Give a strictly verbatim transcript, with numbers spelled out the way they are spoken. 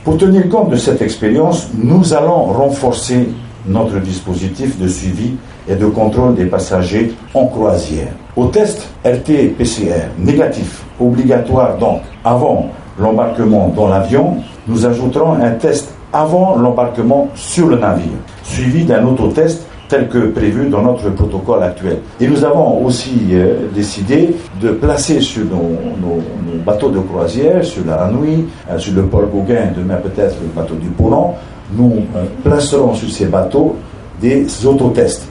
Pour tenir compte de cette expérience, nous allons renforcer notre dispositif de suivi et de contrôle des passagers en croisière. Au test R T P C R négatif, obligatoire donc avant l'embarquement dans l'avion, nous ajouterons un test avant l'embarquement sur le navire, suivi d'un autotest tel que prévu dans notre protocole actuel. Et nous avons aussi euh, décidé de placer sur nos, nos, nos bateaux de croisière, sur la Hanoi, euh, sur le Paul Gauguin, demain peut-être le bateau du Polon, nous euh, placerons sur ces bateaux des autotests.